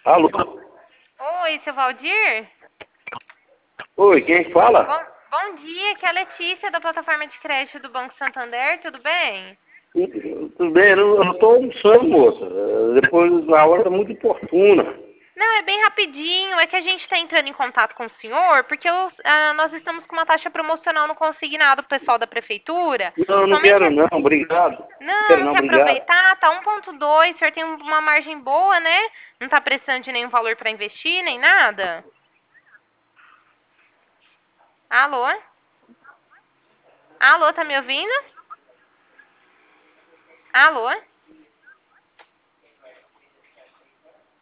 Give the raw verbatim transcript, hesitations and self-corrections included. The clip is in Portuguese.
Alô? Oi, seu Valdir? Oi, quem fala? Bom, bom dia, aqui é a Letícia da plataforma de crédito do Banco Santander, tudo bem? Tudo bem, eu estou almoçando, moça. Eh, Depois a hora está muito oportuna. Não, é bem rapidinho, é que a gente está entrando em contato com o senhor, porque os- ah, nós estamos com uma taxa promocional no consignado pro pessoal da prefeitura. Não, não Somente quero a... não, obrigado. Não Não, quero não não, quer obrigado. aproveitar? Tá um ponto dois, o senhor tem uma margem boa, né? Não tá precisando de nenhum valor para investir, nem nada? Alô? Alô, tá me ouvindo? Alô?